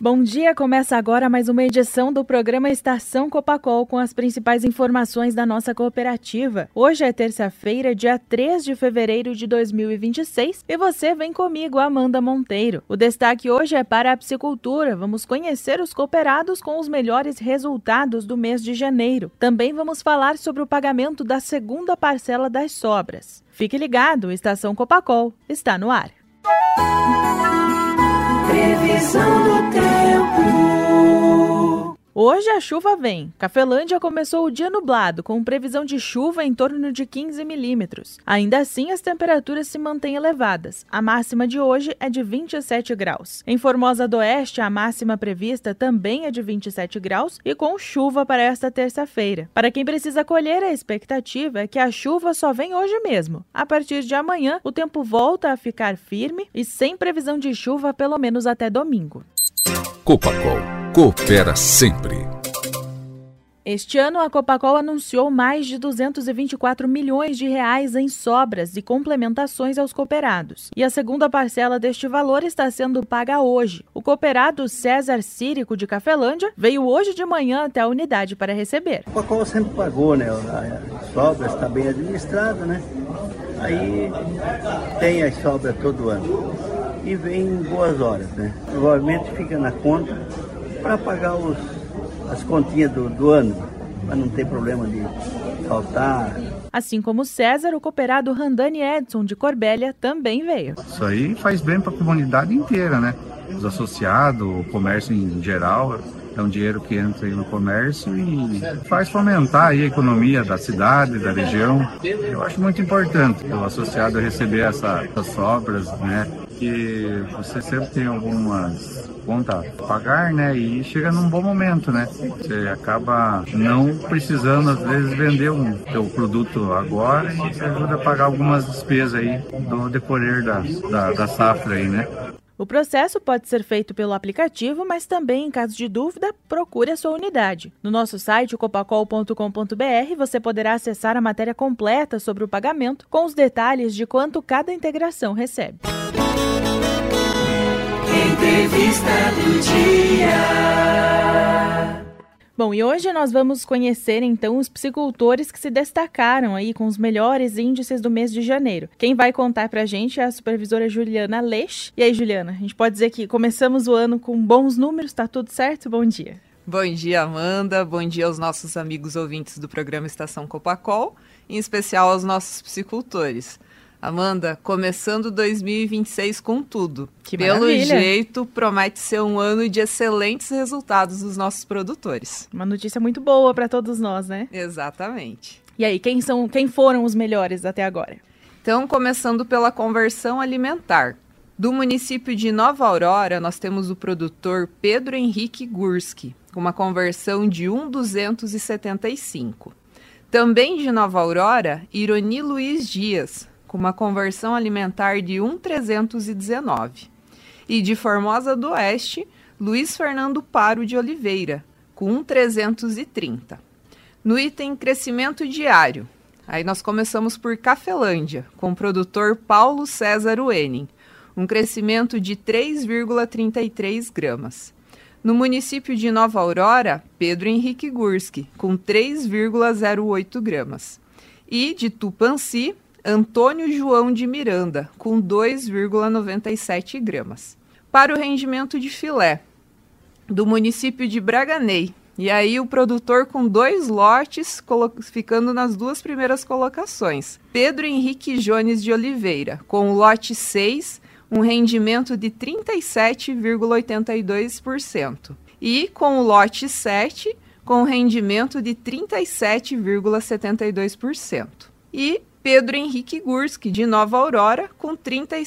Bom dia, começa agora mais uma edição do programa Estação Copacol com as principais informações da nossa cooperativa. Hoje é terça-feira, dia 3 de fevereiro de 2026 e você vem comigo, Amanda Monteiro. O destaque hoje é para a piscicultura. Vamos conhecer os cooperados com os melhores resultados do mês de janeiro. Também vamos falar sobre o pagamento da segunda parcela das sobras. Fique ligado, Estação Copacol está no ar. Previsão do tempo. Hoje a chuva vem. Cafelândia começou o dia nublado, com previsão de chuva em torno de 15 milímetros. Ainda assim, as temperaturas se mantêm elevadas. A máxima de hoje é de 27 graus. Em Formosa do Oeste, a máxima prevista também é de 27 graus e com chuva para esta terça-feira. Para quem precisa colher, a expectativa é que a chuva só vem hoje mesmo. A partir de amanhã, o tempo volta a ficar firme e sem previsão de chuva pelo menos até domingo. Copacol, coopera sempre. Este ano, a Copacol anunciou mais de 224 milhões de reais em sobras e complementações aos cooperados. E a segunda parcela deste valor está sendo paga hoje. O cooperado César Círico de Cafelândia veio hoje de manhã até a unidade para receber. A Copacol sempre pagou, né? A sobra está bem administrada, né? Aí tem as sobras todo ano. E vem em boas horas, né? Provavelmente fica na conta para pagar as continhas do ano, para não ter problema de faltar. Assim como César, o cooperado Randani Edson de Corbélia também veio. Isso aí faz bem para a comunidade inteira, né? Os associados, o comércio em geral, é um dinheiro que entra aí no comércio e faz fomentar aí a economia da cidade, da região. Eu acho muito importante o associado receber essas sobras, né? Que você sempre tem algumas contas a pagar, né? E chega num bom momento, né? Você acaba não precisando, às vezes, vender o teu produto agora e você ajuda a pagar algumas despesas aí do decorrer da safra aí, né? O processo pode ser feito pelo aplicativo, mas também, em caso de dúvida, procure a sua unidade. No nosso site, copacol.com.br, você poderá acessar a matéria completa sobre o pagamento, com os detalhes de quanto cada integração recebe. Entrevista do dia. Bom, e hoje nós vamos conhecer, então, os piscicultores que se destacaram aí com os melhores índices do mês de janeiro. Quem vai contar pra gente é a supervisora Juliana Leix. E aí, Juliana, a gente pode dizer que começamos o ano com bons números, tá tudo certo? Bom dia. Bom dia, Amanda. Bom dia aos nossos amigos ouvintes do programa Estação Copacol, em especial aos nossos piscicultores. Amanda, começando 2026 com tudo. Que Pelo maravilha. jeito, promete ser um ano de excelentes resultados dos nossos produtores. Uma notícia muito boa para todos nós, né? Exatamente. E aí, quem foram os melhores até agora? Então, começando pela conversão alimentar. Do município de Nova Aurora, nós temos o produtor Pedro Henrique Gurski, com uma conversão de 1,275. Também de Nova Aurora, Ironi Luiz Dias, com uma conversão alimentar de 1,319. E de Formosa do Oeste, Luiz Fernando Paro de Oliveira, com 1,330. No item crescimento diário, aí nós começamos por Cafelândia, com o produtor Paulo César Uening, um crescimento de 3,33 gramas. No município de Nova Aurora, Pedro Henrique Gurski, com 3,08 gramas. E de Tupanci, Antônio João de Miranda, com 2,97 gramas. Para o rendimento de filé, do município de Braganey, e aí o produtor com 2 lotes, ficando nas 2 primeiras colocações. Pedro Henrique Jones de Oliveira, com o lote 6, um rendimento de 37,82%. E com o lote 7, com rendimento de 37,72%. E Pedro Henrique Gurski, de Nova Aurora, com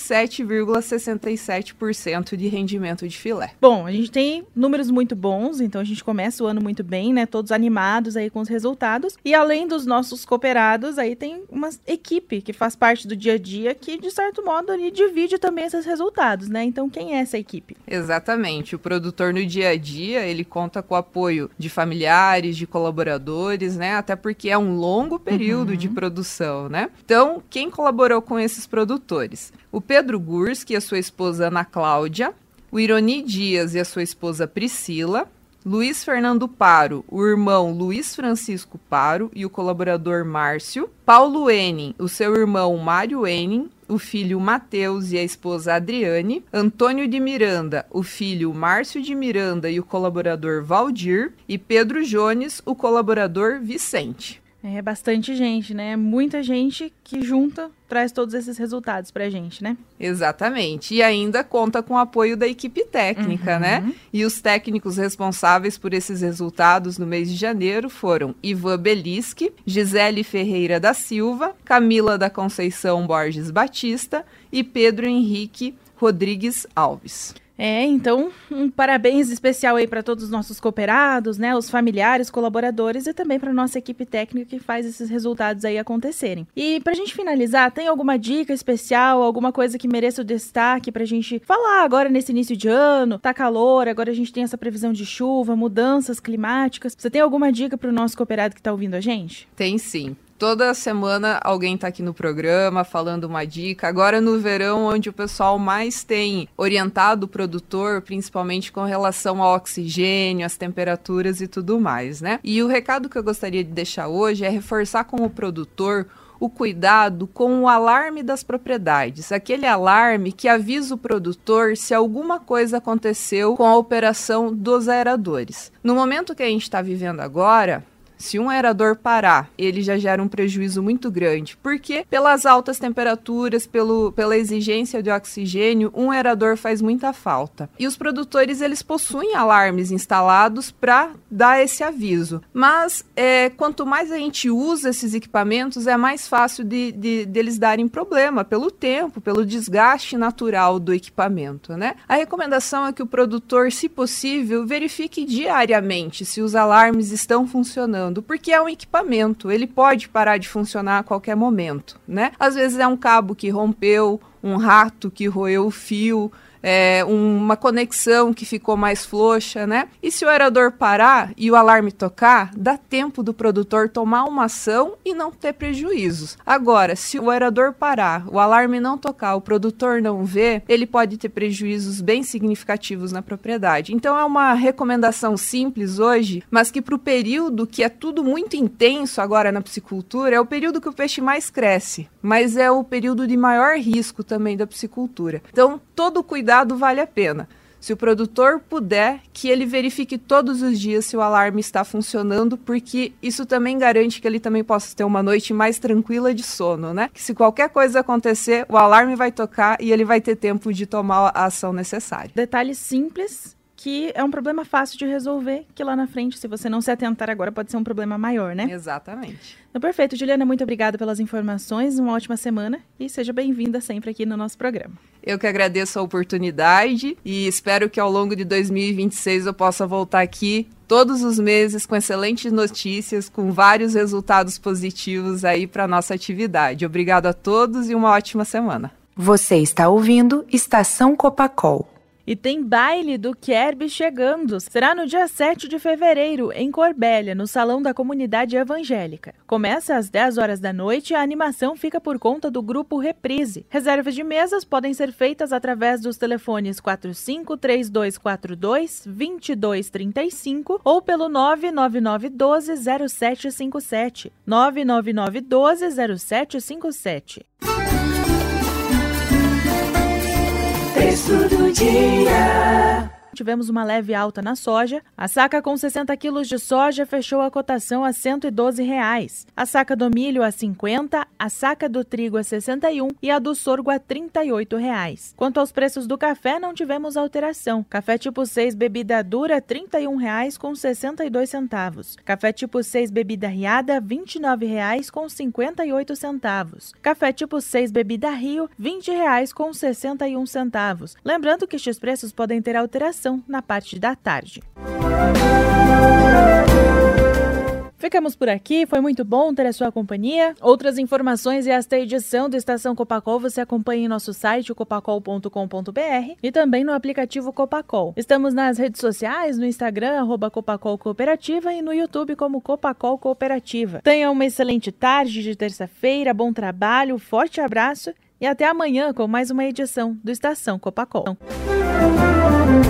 37,67% de rendimento de filé. Bom, a gente tem números muito bons, então a gente começa o ano muito bem, né? Todos animados aí com os resultados. E além dos nossos cooperados, aí tem uma equipe que faz parte do dia a dia que, de certo modo, ali divide também esses resultados, né? Então, quem é essa equipe? Exatamente. O produtor no dia a dia, ele conta com o apoio de familiares, de colaboradores, né? Até porque é um longo período de produção, né? Então, quem colaborou com esses produtores? O Pedro Gurski e a sua esposa Ana Cláudia, o Ironi Dias e a sua esposa Priscila, Luiz Fernando Paro, o irmão Luiz Francisco Paro e o colaborador Márcio, Paulo Enin, o seu irmão Mário Enin, o filho Mateus e a esposa Adriane, Antônio de Miranda, o filho Márcio de Miranda e o colaborador Valdir, e Pedro Jones, o colaborador Vicente. É bastante gente, né? Muita gente que junta, traz todos esses resultados pra gente, né? Exatamente. E ainda conta com o apoio da equipe técnica, né? E os técnicos responsáveis por esses resultados no mês de janeiro foram Ivan Beliski, Gisele Ferreira da Silva, Camila da Conceição Borges Batista e Pedro Henrique Rodrigues Alves. Então, um parabéns especial aí para todos os nossos cooperados, né, os familiares, colaboradores e também para nossa equipe técnica que faz esses resultados aí acontecerem. E pra gente finalizar, tem alguma dica especial, alguma coisa que mereça o destaque pra gente falar agora nesse início de ano? Tá calor, agora a gente tem essa previsão de chuva, mudanças climáticas. Você tem alguma dica pro nosso cooperado que tá ouvindo a gente? Tem sim. Toda semana alguém está aqui no programa falando uma dica. Agora no verão, onde o pessoal mais tem orientado o produtor, principalmente com relação ao oxigênio, às temperaturas e tudo mais, né? E o recado que eu gostaria de deixar hoje é reforçar com o produtor o cuidado com o alarme das propriedades, aquele alarme que avisa o produtor se alguma coisa aconteceu com a operação dos aeradores. No momento que a gente está vivendo agora, se um aerador parar, ele já gera um prejuízo muito grande, porque pelas altas temperaturas, pela exigência de oxigênio, um aerador faz muita falta. E os produtores, eles possuem alarmes instalados para dar esse aviso. Mas quanto mais a gente usa esses equipamentos, é mais fácil deles darem problema, pelo tempo, pelo desgaste natural do equipamento, né? A recomendação é que o produtor, se possível, verifique diariamente se os alarmes estão funcionando, porque é um equipamento, ele pode parar de funcionar a qualquer momento, né? Às vezes é um cabo que rompeu, um rato que roeu o fio, uma conexão que ficou mais frouxa, né? E se o aerador parar e o alarme tocar, dá tempo do produtor tomar uma ação e não ter prejuízos. Agora, se o aerador parar, o alarme não tocar, o produtor não vê, ele pode ter prejuízos bem significativos na propriedade. Então é uma recomendação simples hoje, mas que para o período que é tudo muito intenso agora na piscicultura, é o período que o peixe mais cresce, mas é o período de maior risco também da piscicultura. Então, todo o cuidado vale a pena. Se o produtor puder, que ele verifique todos os dias se o alarme está funcionando, porque isso também garante que ele também possa ter uma noite mais tranquila de sono, né? Que se qualquer coisa acontecer, o alarme vai tocar e ele vai ter tempo de tomar a ação necessária. Detalhe simples, que é um problema fácil de resolver, que lá na frente, se você não se atentar agora, pode ser um problema maior, né? Exatamente. Então, perfeito. Juliana, muito obrigada pelas informações, uma ótima semana e seja bem-vinda sempre aqui no nosso programa. Eu que agradeço a oportunidade e espero que ao longo de 2026 eu possa voltar aqui todos os meses com excelentes notícias, com vários resultados positivos aí para a nossa atividade. Obrigado a todos e uma ótima semana. Você está ouvindo Estação Copacol. E tem baile do Kerb chegando. Será no dia 7 de fevereiro, em Corbélia, no Salão da Comunidade Evangélica. Começa às 10 horas da noite e a animação fica por conta do Grupo Reprise. Reservas de mesas podem ser feitas através dos telefones 45-3242-2235 ou pelo 99912-0757. 99912-0757. Preço do dia. Tivemos uma leve alta na soja. A saca com 60 quilos de soja fechou a cotação a R$ 112,00. A saca do milho a R$ 50, a saca do trigo a R$ 61 e a do sorgo a R$ 38,00. Quanto aos preços do café, não tivemos alteração. Café tipo 6 bebida dura R$ 31,62. Café tipo 6 bebida riada R$ 29,58. Café tipo 6 bebida Rio R$ 20,61. Lembrando que estes preços podem ter alteração na parte da tarde. Ficamos por aqui, foi muito bom ter a sua companhia. Outras informações e esta edição do Estação Copacol você acompanha em nosso site, copacol.com.br e também no aplicativo Copacol. Estamos nas redes sociais, no Instagram, @Copacol Cooperativa e no YouTube como Copacol Cooperativa. Tenha uma excelente tarde de terça-feira, bom trabalho, forte abraço E até amanhã com mais uma edição do Estação Copacol.